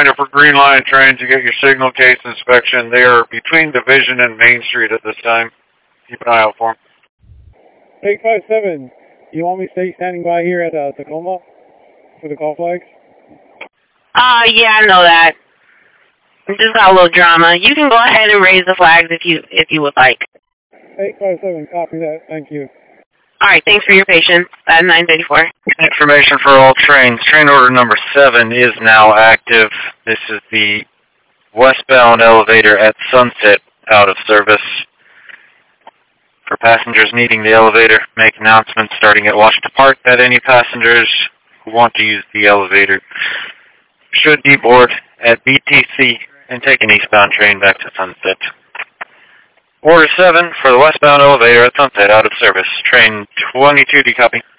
reminder for Green Line trains, you get your signal case inspection. They are between Division and Main Street at this time. Keep an eye out for them. 857, you want me to stay standing by here at Tacoma for the call flags? Yeah, I know that. We just got a little drama. You can go ahead and raise the flags if you would like. 857, copy that. Thank you. All right, thanks for your patience. 934. Information for all trains. Train order number 7 is now active. This is the westbound elevator at Sunset out of service. For passengers needing the elevator, make announcements starting at Washington Park that any passengers who want to use the elevator should deboard at BTC and take an eastbound train back to Sunset. Order 7 for the westbound elevator at Sunset out of service. Train 22, do you copy?